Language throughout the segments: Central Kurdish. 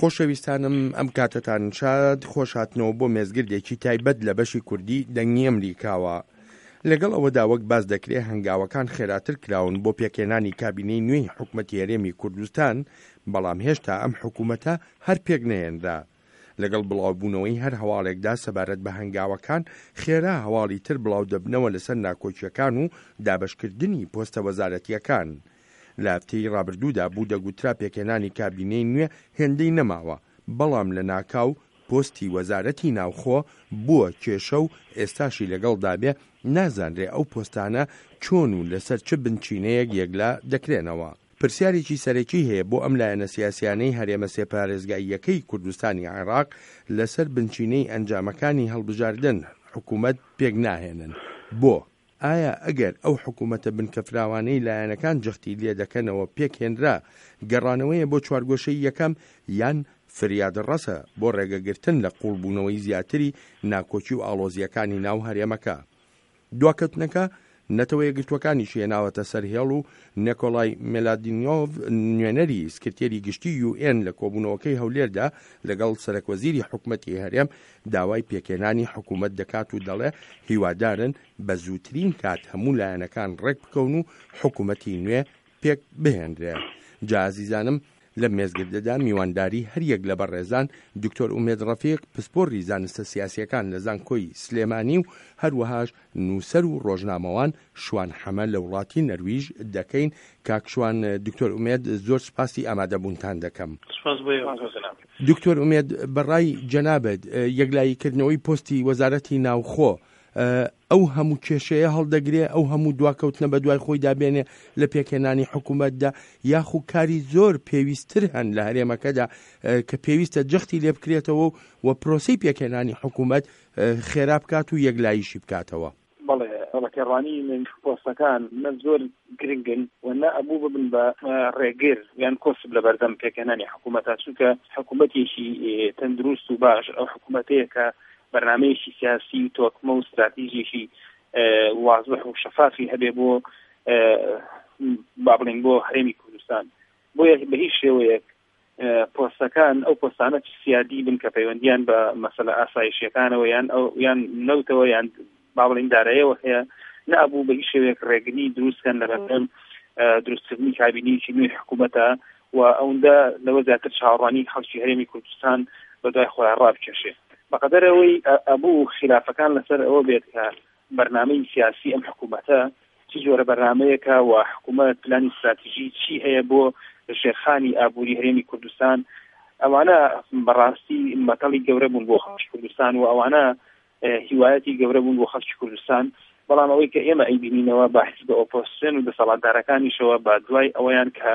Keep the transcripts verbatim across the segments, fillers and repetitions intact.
خۆشەویستانم ئەم کاتتان شاد خۆش هاتنەوە بۆ مێزگردێکی تایبەت لە بەشی کوردی دەنگی ئەمریکاوە. لەگەڵ ئەوەدا وەک باز دەکرێت هەنگاوەکان خێراتر کراون بۆ پێکێنانی کابینەی نوێی حکوومەتی هەرێمی کوردستان، بەڵام هێشتا ئەم حکوومەتە هەر پێک نەهێنرا. لەگەڵ بڵاوبوونەوەی هەر هەواڵێکدا سەبارەت بە هەنگاوەکان خێرا هەواڵی تر بڵاو دەبنەوە لەسەر ناکۆچیەکان و دابەشکردنی پۆستە وەزارەتیەکان. لە هەفتەی ڕابردوودا بوو دەگوترا پێکێنانی کابینەی نوێ هێندەی نەماوە، بەڵام لە ناکاو پۆستی وەزارەتی ناوخۆ بووە کێشە و ئێستاشی لەگەڵدا بێ نازانرێ ئەو پۆستانە چۆن و لەسەر چ بنچینەیەک یەکلا دەکرێنەوە. پرسیارێکی سەرەکی هەیە بۆ ئەم لایەنە سیاسیانەی هەرێمە سێپارێزگاییەکەی کوردستانی عێراق لەسەر بنچینەی ئەنجامەکانی هەڵبژاردن حکوومەت پێک ناهێنن. بۆ ئایا ئەگەر ئەو حکوومەتە بنکەفراوانەی لایەنەکان جەختی لێ دەکەنەوە پێکهێنرا گەڕانەوەیە بۆ چوارگۆشەی یەکەم یان فریادڕەسە بۆ ڕێگەگرتن لە قوڵبوونەوەی زیاتری ناکۆچی و ئاڵۆزیەکانی ناو هەرێمەکە؟ دواکەوتنەکە نەتەوە یەکگرتوەکانی شێناوەتە سەر هێڵ و نیکۆلای مێلادینیۆڤ نوێنەری سکرتێری گشتی یو ئێن لە کۆبوونەوەکەی هەولێردا لەگەڵ سەرۆکوەزیری حکوومەتی هەرێم داوای پێکێنانی حکوومەت دەکات و دەڵێ هیوادارن بە زووترین کات هەموو لایەنەکان ڕێک بکەون و حکوومەتی نوێ پێک بهێنرێ. جا عزیزانم، لە مێزگردەدا میوانداری هەریەک لە بەڕێزان دکتۆر ئومێد ڕەفیق پسپۆڕی زانستە سیاسیەکان لە زانکۆی سلێمانی و هەروەهاش نووسەر و ڕۆژنامەوان شوان حەمە لە وڵاتی نەرویژ دەکەین. کاکشوان دکتۆر ئومێد، زۆر سپاسی ئامادەبوونتان دەکەم. دکتۆر ئومێد، بەڕای جەنابەت یەکلاییکردنەوەی پۆستی وەزارەتی ناوخۆ ئەو هەموو کێشەیە هەڵدەگرێ، ئەو هەموو دواکەوتنە بە دوای خۆی دابێنێ لە پێکێنانی حکوومەتدا، یاخو کاری زۆر پێویستتر هەن لە هەرێمەکەدا کە پێویستە جەختی لێ بکرێتەوە و پرۆسەی پێکێنانی حکوومەت خێرا بکات و یەکلاییشی بکاتەوە؟ بەڵێ ڕێکێڕانی پۆستەکان نە زۆر گرنگن و نە ئەبوو ببن بە ڕێگر یان کۆسب لە بەردەم پێکێنانی حکوومەتە، چونکە حکوومەتێکی تەندروست و باش ئەو حکوومەتەیە کە بەرنامەیەکی سیاسی و تۆکمە و استراتیژیەکی واضح و شەفافی هەبێ بۆ با بڵێن بۆ هەرێمی کوردستان. بۆیە بە هیچ شێوەیەک پۆستەکان ئەو پۆستانە سیادی بن کە پەیوەندیان بە مەسەلە ئاسایشیەکانەوە یان ئەو یان نەوتەوە یان با بڵێن داراییەوە هەیە، نەبوو بە هیچ شێوەیەک ڕێگری دروستکەن لە بەردەم دروستکردنی کابینەیەکی نوێی حکوومەتە و ئەوەندە لەوە زیاتر چاوەڕوانی خەڵکی هەرێمی کوردستان بە دوای خۆیان ڕابکێشێ. بەقەدەر ئەوەی ئەبوو خلافەکان لەسەر ئەوە بێت کە بەرنامەی سیاسی ئەم حکوومەتە چی جۆرە بەرنامەیەکە و حکوومەت پلانی استراتیژی چی هەیە بۆ ژێرخانی ئابووری هەرێمی کوردستان، ئەوانە بەڕاستی مەتەڵی گەورە بوون بۆ خەڵکی کوردستان و ئەوانە هیوایەتی گەورە بوون بۆ خەڵکی کوردستان. بەڵام ئەوەی کە ئێمە ئەیبینینەوە بە حیزب ئۆپۆزیسیۆن و دەسەڵاتدارەکانیشەوە بە دوای ئەوەیان کە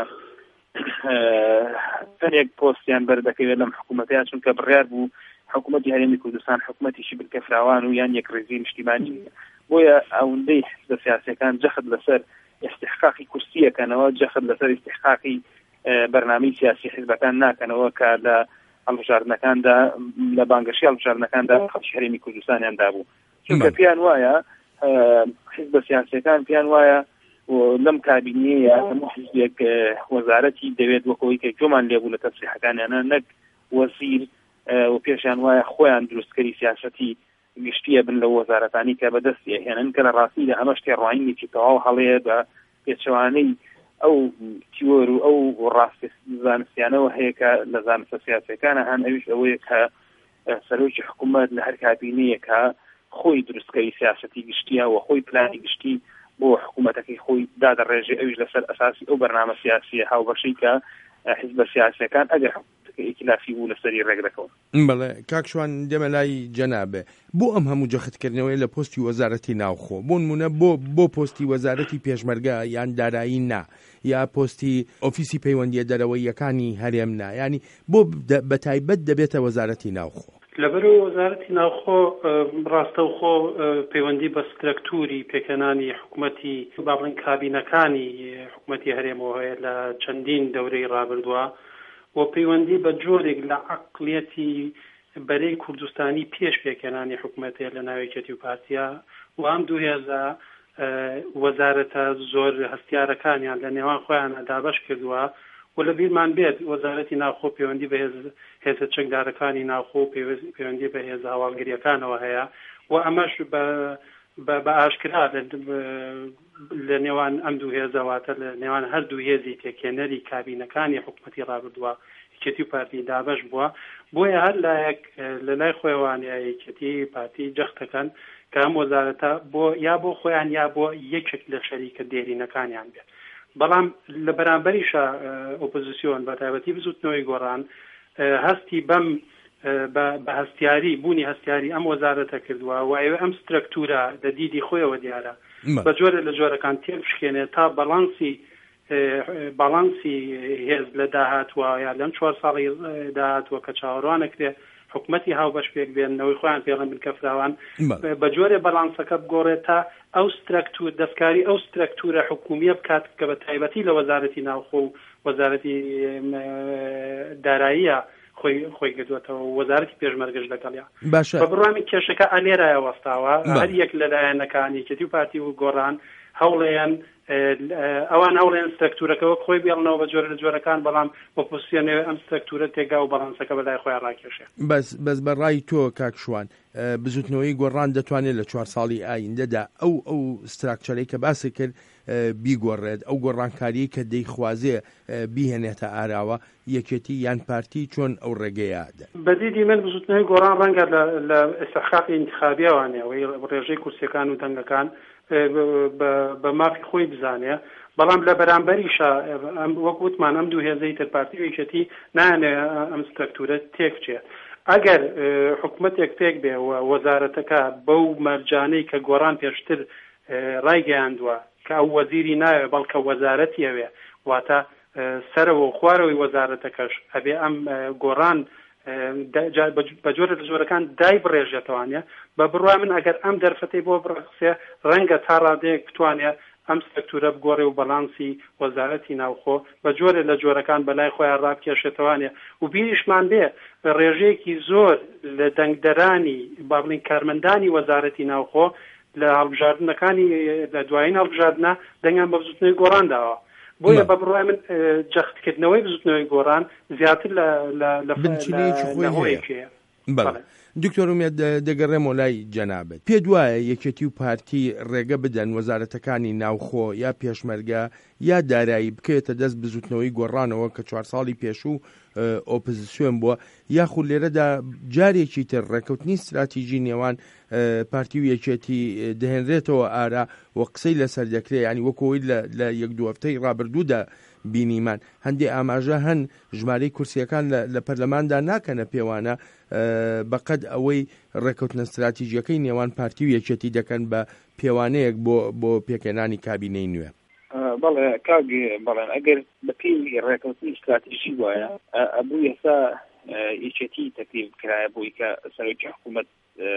تەنێک پۆستیان بەردەکەوێت لەم حکوومەتەیە، چونکە بڕیار بوو حکوومەتی هەرێمی کوردستان حکوومەتیشی بنکەفراوان و یان یەک ڕێزی نیشتیمانی، بۆیە ئەوەندەی حیزبە سیاسیەکان جەخت لەسەر استحقاقی کورسیەکەنەوە، جەخت لەسەر استحقاقی بەرنامەی سیاسی حیزبەکان ناکەنەوە کە لە هەڵبژاردنەکاندا لە بانگەشی هەڵبژاردنەکاندا خەڵکی هەرێمی کوردستانیاندا بوو. چونکە پیان وایە حیزبە سیاسیەکان پیان وایە لەم کابینەیە هەموو حیزبێک وەزارەتی دەوێت وەکەوەی کە گوێمان لێبوو لە تەسریحەکانیانە نەک وەزیر و پێشیان وایە خۆیان دروستکەری سیاسەتی گشتیە بن لە وەزارەتانی کە بەدەستی هێنن کە لە ڕاستی لە هەمە شتێ ڕاینێکی تەواو هەڵەیە بە پێچەوانەی ئەو تیۆر و ئەو ڕاستی زانستیانەوە هەیە کە لە زانستە سیاسیەکانە هەن ئەویش ئەوەیە کە سەرۆکی حکوومەت لە هەر کابینەیە کە خۆی دروستکەری سیاسەتی گشتیە و خۆی پلانی گشتی بۆ حکوومەتەکەی خۆی دادەڕێژێ، ئەویش لەسەر ئەساسی ئەو بەرنامە سیاسیە هاوبەشی کە حیزبە سیاسیەکان ئەگەر ئیکلافی بوو لەسەری ڕێگرەکەەوە. بەڵێ کاکشوان، دەمە لای جەنابێ بۆ ئەم هەموو جەختکردنەوەی لە پۆستی وەزارەتی ناوخۆ بۆ نمونە بۆ بۆ پۆستی وەزارەتی پێشمەرگە یان دارایی نا یا پۆستی ئۆفیسی پەیوەندیە دەرەوەیەکانی هەرێم نا، ینی بۆ بەتایبەت دەبێتە وەزارەتی ناوخۆ؟ لەبەرەوەی وەزارەتی ناوخۆ ڕاستەوخۆ پەیوەندی بە سترەکتوری پێکەنانی حکوومەتی با بڵێن کابینەکانی حکوومەتی هەرێمەوە هەیە لە چەندین دەورەی ڕابردووە و پەیوەندی بە جۆرێک لە عەقڵیەتی بەرەی کوردستانی پێش پێکەنانی حکوومەتەیە لە ناوێکێتی و پارتیا و ئەم دوو هێزە وەزارەتە زۆر هەستیارەکانیان لە نێوان خۆیان دابەش کردووە و لە بیرمان بێت وەزارەتی ناوخۆ پەیوەندی بە هێزە چەکدارەکانی ناوخۆ پەیوەندی بە هێزە هەواڵگریەکانەوە هەیە و ئەمەش بە بە ئاشکرا لە نێوان ئەم دوو هێزەواتە لە نێوان هەردوو هێزی تێکێنەری کابینەکانی حکوومەتی ڕابردووە یەکێتی و پارتی دابەش بووە بۆیە هەر لایەک لە لای خۆیوانە یەکێتی پارتی جەختەکەن کە ئەم وەزارەتە بۆ یا بۆ خۆیان یا بۆ یەکێک لە شەریکە دێرینەکانیان بێت بەڵام لە بەرامبەریشە ئۆپۆزیسیۆن بە تایبەتی بزوتنەوەی گۆڕان هەستی بەم بە هەستیاری بوونی هەستیاری ئەم وەزارەتە کردووە و ئەوێ ئەم سترەکتورە لە دیدی خۆیەوە دیارە بە جۆرە لە جۆرەکان تێبشکێنێت تا بەڵانسی باڵانسی هێز لە داهاتوە یا لەم چوار ساڵی داهاتوە کە چاوەڕوانەکرێ حکوومەتی هاوبەش پێک بێنەوەی خۆیان پێڵێن بن کە فراوان بە جۆرە بەڵانسەکە بگۆڕێت تا ئەو سترەکتور دەستکاری ئەو سترەکتورە حکومیە بکات کە بە تایبەتی لە وەزارەتی ناوخۆ و وەزارەتی داراییە خۆی خۆی گردوێتەوە وەزارەتی پێشمەرگەش لەگەڵیا بە بڕامی کێشەکە ئەلێرایە وەستاوە هەر یەک لەلایەنەکانی یەکێتی و پارتی و گۆڕان هەوڵیان ئەوان هەوڵێن سترەکتورەکەەوە خۆی بێڵنەوە بە جۆرە لە جۆرەکان بەڵام ئۆپۆزیسیۆنەوە ئەم سترەکتورە تێگا و بەڵانسەکە بەلای خۆیان ڕاکێشێ بەس بەس بەڕای تۆ کاکشوان بزوتنەوەی گۆڕان دەتوانێت لە چوار ساڵی ئایندەدا ئەو ئەو ستراکچەرەی کە باسی کرد بیگۆڕێت ئەو گۆڕانکاری کە دەیخوازێ بیهێنێتە ئاراوە یەکێتی یان پارتی چۆن ئەو ڕێگەیەدا بەدیدی من بزوتنەوەی گۆڕان ڕەنگە لە ئستحقاقی انتخابیەوانێ ڕێژەی کورسیەکان و دەنگەکان بە مافی خۆی بزانێ بەڵام لە بەرامبەریشە وەکوتمان ئەم دوو هێزەی تەرپارتی و یەکێتی نانێ ئەم سترەکتورە تێکچێت ئەگەر حکوومەتێک پێک بێ و وەزارەتەکە بەو مەرجانەی کە گۆڕان پێشتر ڕایگەیاندووە کە ئەو وەزیری ناوێ بەڵکە وەزارەتی ئەوێ واتە سەرەوە و خوارەوەی وەزارەتەکەش ئەبێ ئەم گۆڕان بە جۆرە لە جۆرەکان دای بڕێژێتەوانێ بە بڕوا من ئەگەر ئەم دەرفەتەی بۆ بڕخسێ ڕەنگە تا ڕادەیەک بتوانێت ئەم سترەکتورە بگۆڕێ و بەڵانسی وەزارەتی ناوخۆ بە جۆرە لە جۆرەکان بەلای خۆیان ڕابکێشێتەوانێ و بیریشمان بێ ڕێژەیەکی زۆر لە دەنگدەرانی با بڵین کارمەندانی وەزارەتی ناوخۆ لە هەڵبژاردنەکانی لە دوایین هەڵبژاردنە دەنگیان بە بزوتنەوەی گۆڕان داوە بۆیە بە بڕای من جەختکردنەوەی بزوتنەوەی گۆڕان زیاتر لە بنچینەیەکی خۆی دکتۆر ومێد دەگەڕێمەوە لای جەنابەت پێ دوایە یەکێتی و پارتی ڕێگە بدەن وەزارەتەکانی ناوخۆ یا پێشمەرگە یا دارایی بکەوێتە دەست بزوتنەوەی گۆڕانەوە کە چوار ساڵی پێشوو ئۆپۆزیسیۆن بووە یاخود لێرەدا جارێکی تر ڕێکەوتنی استراتیژی نێوان پارتی و یەکێتی دەهێنرێتەوە ئارا و قسەی لەسەر دەکرێت ینی وەکەوەی لە یەک دو هەفتەی ڕابردوودا بینیمان هەندێک ئاماژە هەن ژمارەی کورسیەکان لە پەرلەماندا ناکەنە پێوانە بەقەد ئەوەی ڕێکەوتنە استراتیژیەکەی نێوان پارتی و یەکێتی دەکەن بە پێوانەیەک بۆ بۆ پێکێنانی کابینەی نوێ بەڵێ کاگێ بەڵێن ئەگەر بەپێی ڕێکەوتنی استراتیژی وایە ئەبوو ئێستا یەکێتی تەکلیف کرایە بۆی کە سەرۆکی حکوومەت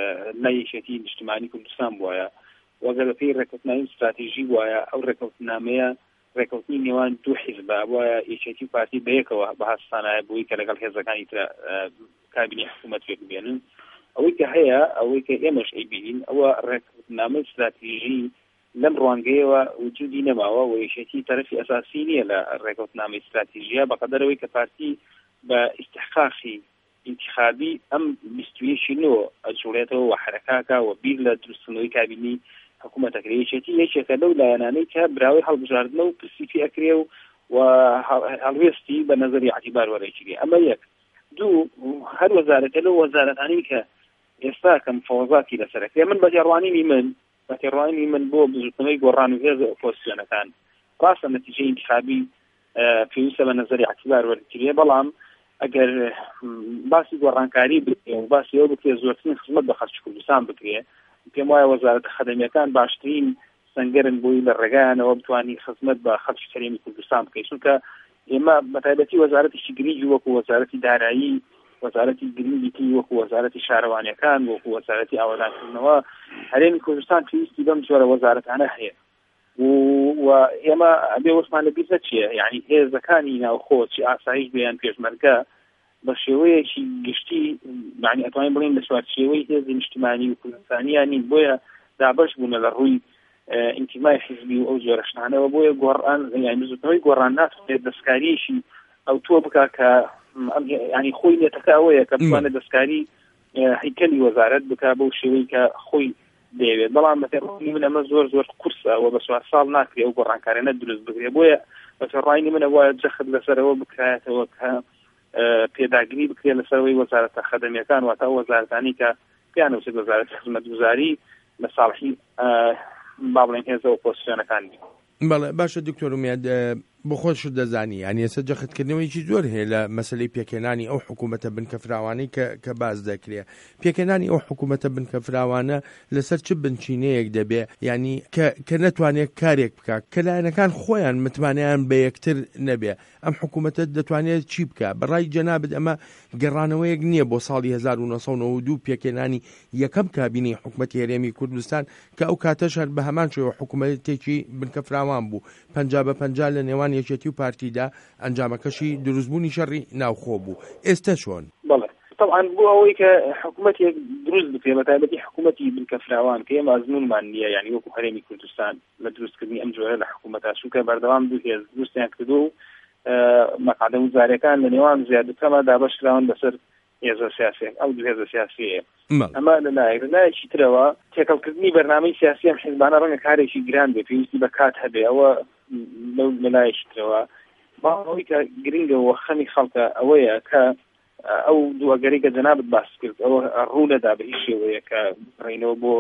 لە یەکێتی نیشتیمانی کوردستان بووایە وەگەر بەپێی ڕێکەوتناوی استراتیژی وایە ئەو ڕێکەوتنامەیە ڕێکەوتنی نێوان دوو حیزبە وایە یەکێتی پارتی بەیەکەوە بە هەستانایە بۆی کە لەگەڵ هێزەکانی ترە کابینی حکوومەت پێک بێنن ئەوەی کە هەیە ئەوەی کە ئێمەش ئەیبینین ئەوە ڕێکەوتنامەی استراتیژی لەم ڕوانگەیەوە وجودی نەماوە و یەکێتی تەرەفی ئەساسی نییە لە ڕێکەوتنامەی استراتیژیە بەقەدەرەوەی کە پارتی بە ئیستحقاقی انتخابی ئەم بیستویەکی نۆ ئەجوڵێتەوە و حرەکاکە و بیر لە دروستکردنەوەی کابینی حکوومەتەکرێ یەکێتی یەکێکە لەو لایەنانەی کە براوی هەڵبژاردنە و پرسیفی ئەکرێ و و هەڵوێستی بە نەزەری اعتیبار وەرەگیرێ ئەمە یەک دوو هەر وەزارەتە لەو وەزارەتانی کە ئێستا کە مفاوەزاتی لەسەرەکرێ من بەجێڕوانینی من بەتێڕوانی من بۆ بزوتنەوەی گۆڕان و هێز ئۆپۆزیسیۆنەکان ڕاستە نەتیجەی انتخابی پێویستە بە نەزەری اعتیبار وەرگیرێ بەڵام ئەگەر باسی گۆڕانکاری بکرێ و باسی ئەو بکرێ زۆرترین خزمەت بە خەڵکی کوردستان بکرێ پێم وایە وەزارەتە خەدەمیەکان باشترین سەنگەرن بۆی لە ڕێگایانەوە بتوانی خزمەت بە خەڵکی کەرێمی کوردستان بکەیت چونکە ئێمە بەتایبەتی وەزارەتێکی گرنگی وەکو وەزارەتی دارایی وەزارەتی گرنگی وەکو وەزارەتی شارەوانیەکان وەکو وەزارەتی ئاوادانکردنەوە هەرێمی کوردستان پێویستی بەم جۆرە وەزارەتانە هەیە و ئێمە ئەبێ وەسمان لە بیرە چییە یعنی هێزەکانی ناوخۆ چی ئاسایش بێیان پێشمەرگە بە شێوەیەکی گشتی معنی ئەتوانین بڵین لە چوار شێوەی هێزی نیشتیمانی و کوردستانیانی بۆیە دابەش بوونە لە ڕووی ئینتیمای حیزبی و ئەو جۆرە شتانەوە بۆیە گۆڕان یعنی بزوتنەوەی گۆڕان ناتوانێت دەستکاریەکی ئەو تۆ بکە کە ینی خۆی لێتەکە ئەوەیە کە بتوانێت دەستکاری هەیکەلی وەزارەت بکا بەو شێوەی کە خۆی دەیەوێت. بەڵام بەفێڕانی من ئەمە زۆر زۆر قورسە و بە چوار ساڵ ناکرێت ئەو گۆڕانکارانە دروست بکرێت. بۆیە بەفێڕانی منە وایە جەخت لەسەرەوە بکرایەتەوە کە پێداگیری بکرێت لەسەرەوەی وەزارەتە خەدەمیەکان واتە ئەو وەزارەتانی کە پێیان وچێت وەزارەت خزمەتگوزاری لە ساڵحی با بڵێن هێزە ئۆپۆزیسیۆنەکانی. بەڵێ باشە دکتۆر ومێد بۆ خۆش دەزانی یعنی ئێستا جەختکردنەوەیکی زۆر هەیە لە مەسلەی پێکێنانی ئەو حکوومەتە بنکەفراوانەی کە باز دەکرێت. پێکێنانی ئەو حکوومەتە بنکەفراوانە لەسەر چ بنچینەیەک دەبێ ینی کە نەتوانێت کارێک بکات کە لایەنەکان خۆیان متمانیان بە یەکتر نەبێ ئەم حکوومەتە دەتوانێت چی بکە؟ بەڕای جەنابەت ئەمە گەڕانەوەیەک نییە بۆ ساڵی هەزار و نۆ سەد و نۆ دوو پێکێنانی یەکەم کابینەی حکوومەتی هەرێمی کوردستان کە ئەو کاتەش هەر بە هەمان شێوە حکوومەتێکی بنکەفراوان بوو پەنجا بە پەنجا لە نێوان یەکێتی و پارتیدا ئەنجامەکەشی دروستبوونی شەڕی ناوخۆ بوو. ئێستا چۆن؟ بەڵێ طبعا بۆ ئەوەی کە حکوومەتێک دروست بکرێت بەتایبەتی حکوومەتی بنکەفراوان کە ئێمە ئەزمونمان نییە یعنی وەکو هەرێمی کوردستان لە دروستکردنی ئەم جۆرە لە حکوومەتە چونکە بەردەوام دوو هێز دروستیان کردو و مەقعدە وزارەکان لە نێوان زیادەترەما دابەشکراون بەسەر هێزە سیاسیەک ئەو دوو هێزە سیاسیەیە. ئەمە لەلایەک لەلایەکی ترەوە تێکەڵکردنی بەرنامەی سیاسی ئەم حیزبانە ڕەنگە کارێکی گران بێت پێویستی بە کات هەبێ. ئەوە لەلایەکی ترەوە باڵەوەی کە گرنگە و خەمی خەڵکە ئەوەیە کە ئەو دووەگەری کە جەنابەت باس کرد ئەوە ڕوونەدا بە هیچ شێوەیە کە بڕینەوە بۆ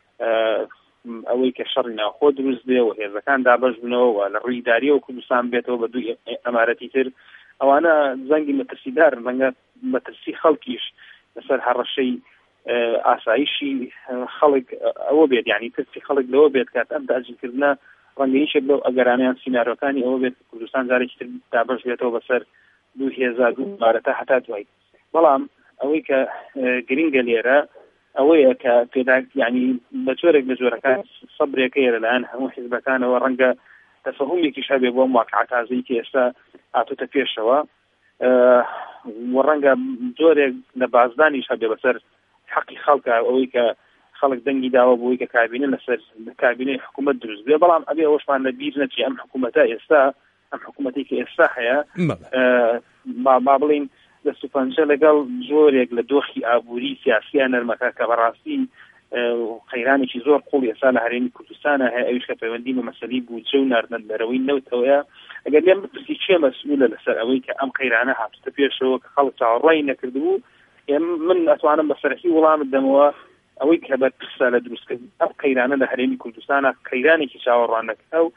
ئەوەی کە شەڕی ناوخۆ دروست بێ و هێزەکان دابەش بنەوە لە ڕووی داریە و کوردستان بێتەوە بە دوو ئەمارەتی تر ئەوانە زەنگی مەترسیدار ڕەنگە مەترسی خەڵکیش لەسەر هەڕەشەی ئاسایشی خەڵک ئەوە بێت یعنی ترسی خەڵک لەوە بێت کات ئەم تاجیلکردنە ڕەنگەیشێک لەو ئەگەرانیان سینارۆکانی ئەوە بێت کوردستان جارێکی تر دابەش بێتەوە بەسەر دوو هێزار دوو بارەتە هەتا دوای. بەڵام ئەوەی کە گرنگە لێرە ئەوەیە کە پێدا ینی بە جۆرێک لە جۆرەکان سەبرێکەیە لەلایەن هەموو حیزبەکانەوە ڕەنگە تەفەهومێکیش هەبێ بۆ واقعە تازەی کە ئێستا هاتووتە پێشەوە و ڕەنگە جۆرێک لە بازدانیش هەبێ بەسەر حەقی خەڵکە ئەوەی کە خەڵک دەنگی داوە بۆی کە کابینە لەسەر کابینەی حکوومەت دروست بێ. بەڵام ئەبێ ئەوەشمان لە بیر نەچێ ئەم حکوومەتە ئێستا ئەم حکوومەتی کە ئێستا هەیە با بڵین دەست و پەنجە لەگەڵ جۆرێک لە دۆخی ئابووری سیاسیان نەرمەکە کە بەڕاستی قەیرانێکی زۆر قوڵ ئێستا لە هەرێمی کوردستانە هەیە ئەویش کە پەیوەندی بە مەسەلەی بودجە و ناردنەرەوەی نەوتەوەیە. ئەگەر لێم بپرسی چێ مەسئولە لەسەر ئەوەی کە ئەم قەیرانە هاتوتە پێشەوە کە خەڵک چاوەڕێی نەکردبوو من ئەتوانم بە سەرەکی وەڵامت دەمەوە ئەوەی کە بەرپرسە لە دروستکردن ئەم قەیرانە لە هەرێمی کوردستانە قەیرانێکی چاوەڕوانەکە و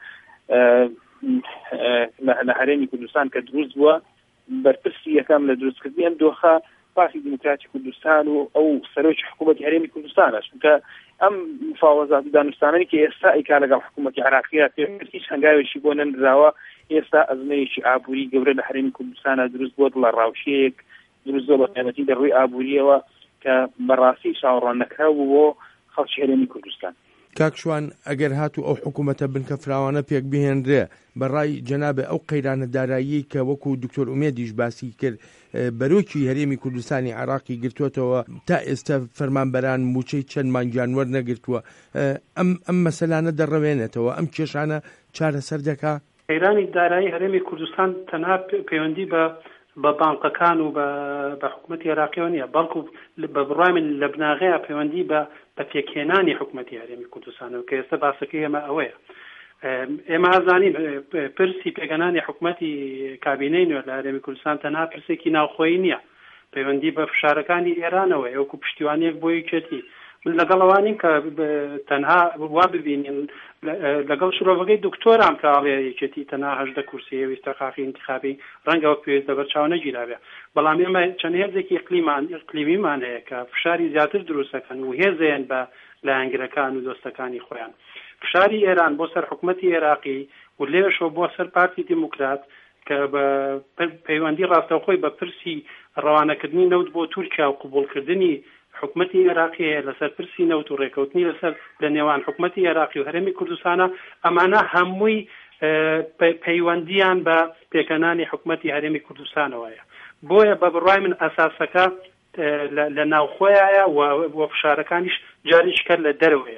لە هەرێمی کوردستان کە دروست بووە بەرپرسی یەکەم لە دروستکردنی ئەم دۆخە پارتی دیموکراتی کوردستان و ئەو سەرۆکی حکوومەتی هەرێمی کوردستانە چونکە ئەم مفاوەزات و دانوستانەی کە ئێستا ئیکا لەگەڵ حکوومەتی عراقیە هیچ هەنگاوێکی بۆ نەنراوە. ئێستا ئەزمەیەکی ئابووری گەورە لە هەرێمی کوردستانە دروست بووە لە ڕاوشەیەک دروست بووە بە تایبەتی لە ڕووی ئابووریەوە کە بەڕاستی چاوەڕوان نەکراوە بۆ خەڵکی هەرێمی کوردستان. کاکشوان ئەگەر هاتو ئەو حکوومەتە بنکەفراوانە پێک بهێنرێ بەڕای جەنابێ ئەو قەیرانە دارایی کە وەکو دکتۆر ئومێدیش باسی کرد بەرۆکی هەرێمی کوردستانی عراقی گرتووەتەوە تا ئێستا فەرمانبەران موچەی چەند مانگیان وەرنەگرتووە ئەم ئەم مەسەلانە دەڕەوێنێتەوە ئەم کێشانە چارەسەر دەکا؟ قەیرانی دارایی هەرێمی کوردستان تەنها پەیوەندی بە بە بانقەکان و بە حکوومەتی عراقیەوە نیە بەڵکو بە بڕای من لە بناغەیە پەیوەندی بە بە پێکهێنانی حکوومەتی هەرێمی کوردستانەوە کە ئێستا باسەکەی ئێمە ئەوەیە. ئێمە ئازانین پرسی پێگەنانی حکوومەتی کابینەی نوێ لە هەرێمی کوردستان تەنها پرسێکی ناوخۆیی نییە پەیوەندی بە فشارەکانی ئێرانەوە وەکو پشتیوانیەک بۆ یەکێتی. من لەگەڵ ئەوانین کە تەنها وا ببینین لەگەڵ شرۆڤەکەی دکتۆرام کە ئاڵێ یەکێتی تەنها هەژدە کورسیە ویستە خاخی انتخابی ڕەنگەوە پێویستە بەرچاو نەگیرابێ. بەڵام ئێمە چەند هێزێکی ئیقلیمان ئیقلیمیمان هەیە کە فشاری زیاتر دروستەکەن و هێزیان بە لایەنگرەکان و دۆستەکانی خۆیان. فشاری ئێران بۆ سەر حکوومەتی عێراقی و لێشەوە بۆ سەر پارتی دیموکرات کە بە پەیوەندی ڕاستەوخۆی بە پرسی ڕەوانەکردنی نەوت بۆ تورکیا و قبوڵکردنی حکوومەتی عێراقی لەسەر پرسی نەوت و ڕێکەوتنی لەسەر لە نێوان حکوومەتی عێراقی و هەرێمی کوردستانە ئەمانە هەمووی پەیوەندیان بە پێکەنانی حکوومەتی هەرێمی کوردستانەوەیە. بۆیە بە بڕای من ئەساسەکە لە ناوخۆیایە و فشارەکانیش جاریش کرد لە دەرەوەیە.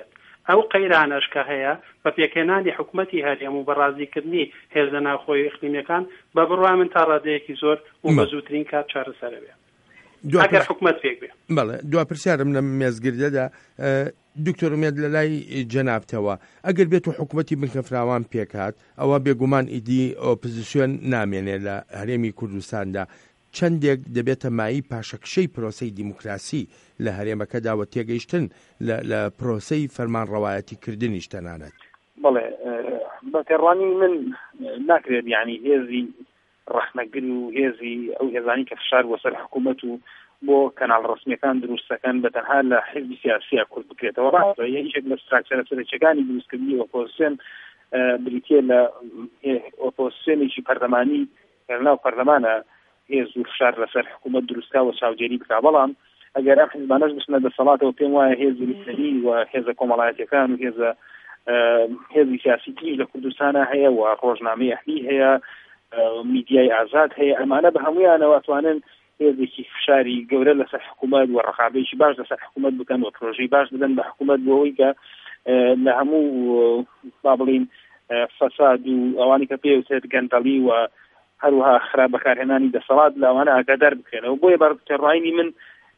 ئەو قەیرانەش کە هەیە بە پێکهێنانی حکوومەتی هەرێم و بەڕازیکردنی هێزە ناوخۆی ئیقلیمیەکان بە بڕوا من تا ڕادەیەکی زۆر و بە زووترین کات چارەسەرەوێ ئەگەر حکوومەت پێک بێ. بەڵێ دوا پرسیارم لە مێزگردەدا دکتۆر ئومێد لە لای جەنابتەوە ئەگەر بێت و حکوومەتی بنکەفراوان پێکات ئەوە بێگومان ئیدی ئۆپۆزیسیۆن نامێنێ لە هەرێمی کوردستاندا چەندێک دەبێتە مایی پاشەکشەی پرۆسەی دیموکراسی لە هەرێمەکەدا و تێگەیشتن لە پرۆسەی فەرمانڕەوایەتی کردنیش تەنانەت. بەڵێ بە تێڕوانی من ناکرێت یعنی هێزی ڕەحمەگر و هێزی ئەو هێزانی کە فشار وەسەر حکوومەت و بۆ کەناڵ ڕسمیەکان دروستەکەن بەتەنها لە حیزبی سیاسیە کورد بکرێتەوە. ڕاستە یەکێک لە ستراکچەرە سەرچیەکانی دروستکردنی ئۆپۆزیسیۆن بریتیە لە ئۆپۆزیسیۆنێکی پەرلەمانی لەناو پەرلەمانە هێز و فشار لەسەر حکوومەت دروستکا و چاودێری بکا. بەڵام ئەگەر ئەم حیزبانەش بچنە دەسەڵاتەوە پێم وایە هێزی لیبرەلی و هێزە کۆمەڵایەتیەکان و هێزە هێزی سیاسی تریش لە کوردستانە هەیە و ڕۆژنامەی ئەهلی هەیە، میدیای ئازاد هەیە، ئەمانە بە هەمویانەوە ئەتوانن هێزێکی فشاری گەورە لەسەر حکوومەت و ڕقابەیەکی باش لەسەر حکوومەت بکەن و پرۆژەی باش بدەن بە حکوومەت بۆ ئەوەی کە لە هەموو با بڵین فەساد و ئەوانی کە پێوتێت گەندەڵی و هەروەها خراپ بەکارهێنانی دەسەڵات لە ئەوانە ئاگادار بکرێنەوە. بۆیە بەڕێوەبردنی من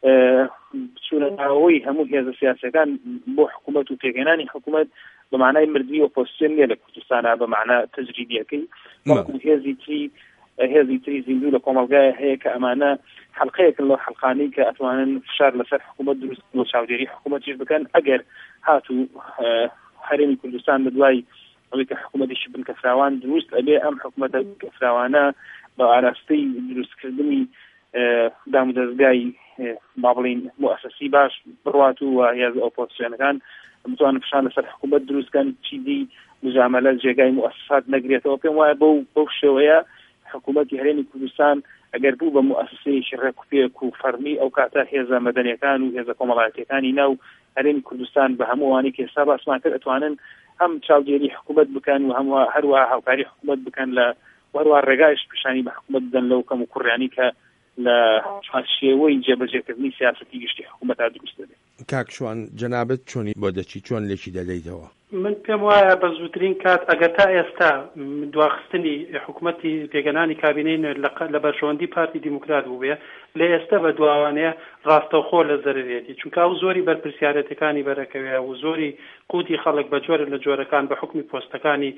بچوونەوەی هەموو هێزە سیاسەکان بۆ حکوومەت و پێگەێنانی حکوومەت بە معنای مردنی ئۆپۆزیسیۆن نیە لە کوردستانە بە معنە تەجریدیەکەی، بەڵکو هێزی تری هێزی تری زیندوو لە کۆمەلگایە هەیە کە ئەمانە حەڵقەیەکن لەو حەڵقانەی کە ئەتوانن فشار لەسەر حکوومەت دروست و چاودێری حکوومەتیش بکەن. ئەگەر هاتوو هەرێمی کوردستان بە دوای ئەوەی کە حکوومەتیشی بنکەفراوان دروست ئەبێ ئەم حکوومەتە بنکەفراوانە بە ئاراستەی دروستکردنی دامودەستگای با بڵین موسەسی باش بڕوات و هێز ئۆپۆزیسیۆنەکان بتوانن فشار لەسەر حکوومەت دروستکەن چیدی مجامەلە جێگای موسەسات نەگرێتەوە. پێم وایە بەو بەو شێوەیە حکوومەتی هەرێمی کوردستان ئەگەر بوو بە موسەسەیەکی ڕێکوپێک و فەرمی ئەو کاتە هێزە مەدەنیەکان و هێزە کۆمەڵایەتیەکانی ناو هەرێمی کوردستان بە هەمووانی کە ئێستا باسمان کرد ئەتوانن هەم چاودێری حکوومەت بکەن و هەموو هەروە هاوکاری حکوومەت بکەن لە وەروە ڕێگایش پیشانی بە حکوومەت بدەن لەو کەم و کوڕیانی کە لە شێوەی جێبەجێکردنی سیاسەتی گشتی حکوومەت دروست دەبێت. کاکشوان جەنابەت چۆنی بۆ دەچی چۆن لێکی دەدەیتەوە؟ من پێم وایە بە زووترین کات ئەگەر تا ئێستا دواخستنی حکوومەتی پێگەنانی کابینەی لە بەرژەوەندی پارتی دیموکرات بوو بێ لە ئێستا بە دواوانەیە ڕاستەوخۆ لە زەرێتی، چونکە ئەو زۆری بەرپرسیارەتەکانی بەرەکەوێ و زۆری قوتی خەڵک بە جۆرە لە جۆرەکان بە حکمی پۆستەکانی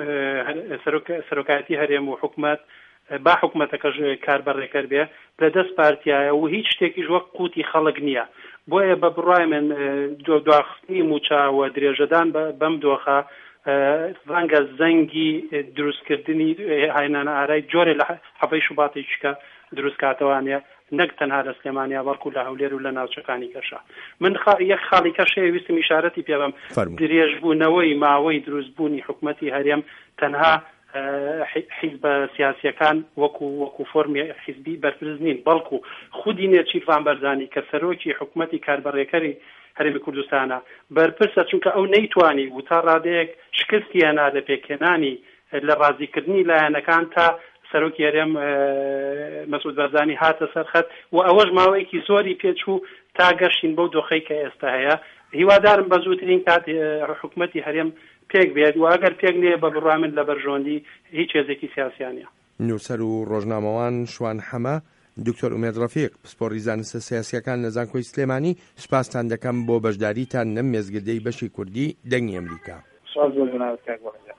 سەرۆکایەتی هەرێم و حکوومەت با حکوومەتەکەش کاربەڕێکەر بێ لە دەست پارتیایە و هیچ شتێکیش وەک قوتی خەڵک نییە. بۆیە بە بڕای من دواخستنی موچاوە درێژەدان بەم دۆخە ڕەنگە زەنگی دروستکردنی هاینانە ئارای جۆرێ لە حەفەی شوباتێکیکە دروستکاتەوانێ نەک تەنها لە سلێمانیا بەڵکو لە هەولێر و لە ناوچەکانی کەشە. من یەک خاڵی کەشەیە ویستم ئیشارەتی پێ بەم درێژبوونەوەی ماوەی دروستبوونی حکوومەتی هەرێم تەنها حیزب سیاسیەکان وەکو وەکو فۆرمی حیزبی بەرپرس نین، بەڵکو خودی نێرچیروان بەرزانی کە سەرۆکی حکوومەتی کاربەڕێکەری هەرێمی کوردستانە بەرپرسە، چونکە ئەو نەیتوانی و تا ڕادەیەک شکستی هێنا لە پێکهێنانی لە ڕازیکردنی لایەنەکان تا سەرۆکی هەرێم مەسعود بەرزانی هاتە سەرخەت و ئەوەش ماوەیەکی زۆری پێچوو تا گەشتین بەو دۆخەی کە ئێستا هەیە. هیوادارم بە زووترین کات حکوومەتی هەرێم پێک بێت و ئەگەر پێک نێ بە بڕامن لە بەرژۆندی هیچ هێزێکی سیاسیانە. نووسەر و ڕۆژنامەوان شوان حەمە، دکتۆر ئومێد ڕەفیق، پسپۆڕی زانستە سیاسیەکان لە زانکۆی سلێمانی، سوپاستان دەکەم بۆ بەشداریتان لەم مێزگردەی بەشی کوردی دەنگی ئەمریکا.